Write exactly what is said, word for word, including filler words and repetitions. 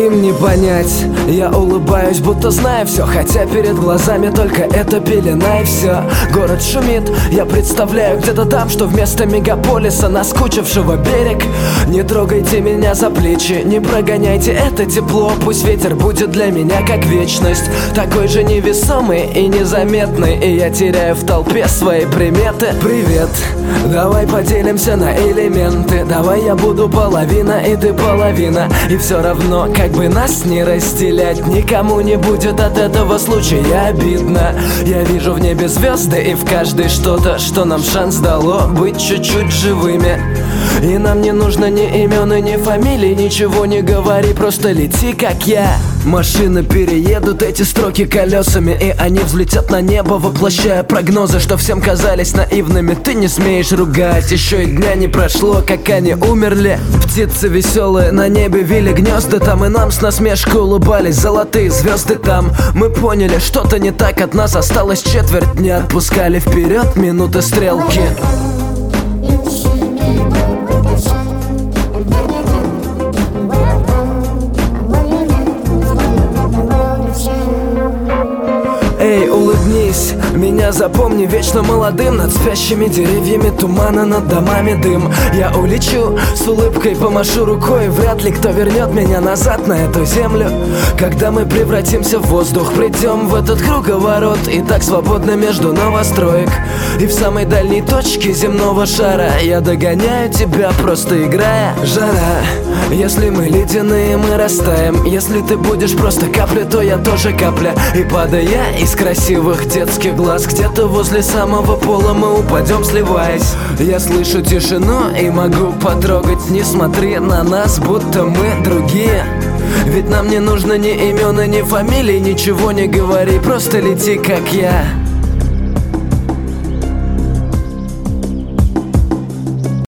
Им не понять, я улыбаюсь, будто знаю все, хотя перед глазами только эта пелена и все. Город шумит, я представляю где-то там, что вместо мегаполиса наскучившего берег. Не трогайте меня за плечи, не прогоняйте это тепло, пусть ветер будет для меня как вечность, такой же невесомый и незаметный, и я теряю в толпе свои приметы. Привет, давай поделимся на элементы, давай я буду половина и ты половина, и все равно, как бы нас не разделять, никому не будет от этого случая обидно. Я вижу в небе звезды и в каждой что-то, что нам шанс дало быть чуть-чуть живыми. И нам не нужно ни имен и ни фамилий, ничего не говори, просто лети как я. Машины переедут эти строки колесами, и они взлетят на небо, воплощая прогнозы, что всем казались наивными. Ты не смеешь ругать, еще и дня не прошло, как они умерли. Птицы веселые на небе вили гнезда там, и нам с насмешкой улыбались золотые звезды там. Мы поняли, что-то не так, от нас осталось четверть дня, отпускали вперед минуты стрелки. Эй, улыбнись, меня запомни вечно молодым, над спящими деревьями тумана, над домами дым. Я улечу, с улыбкой помашу рукой, вряд ли кто вернет меня назад на эту землю. Когда мы превратимся в воздух, придем в этот круговорот, и так свободно между новостроек. И в самой дальней точке земного шара я догоняю тебя, просто играя. Жара, если мы ледяные, мы растаем. Если ты будешь просто каплей, то я тоже капля. И падая из красивых детских глаз, где-то возле самого пола мы упадем, сливаясь. Я слышу тишину и могу потрогать. Не смотри на нас, будто мы другие, ведь нам не нужно ни имен и ни фамилий. Ничего не говори, просто лети как я.